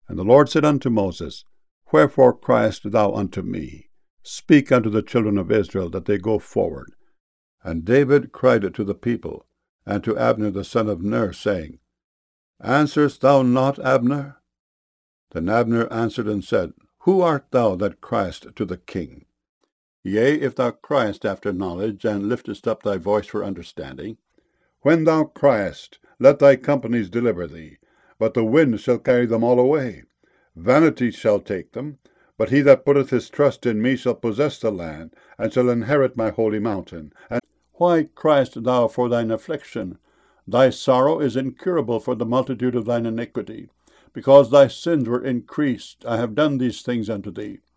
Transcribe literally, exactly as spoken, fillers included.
And the Lord said unto Moses, Wherefore criest thou unto me? Speak unto the children of Israel, that they go forward. And David cried to the people, and to Abner the son of Ner, saying, Answerest thou not, Abner? Then Abner answered and said, Who art thou that criest to the king? Yea, if thou criest after knowledge, and liftest up thy voice for understanding, when thou criest, let thy companies deliver thee, but the wind shall carry them all away. Vanity shall take them, but he that putteth his trust in me shall possess the land, and shall inherit my holy mountain. And why criest thou for thine affliction? Thy sorrow is incurable for the multitude of thine iniquity. Because thy sins were increased, I have done these things unto thee.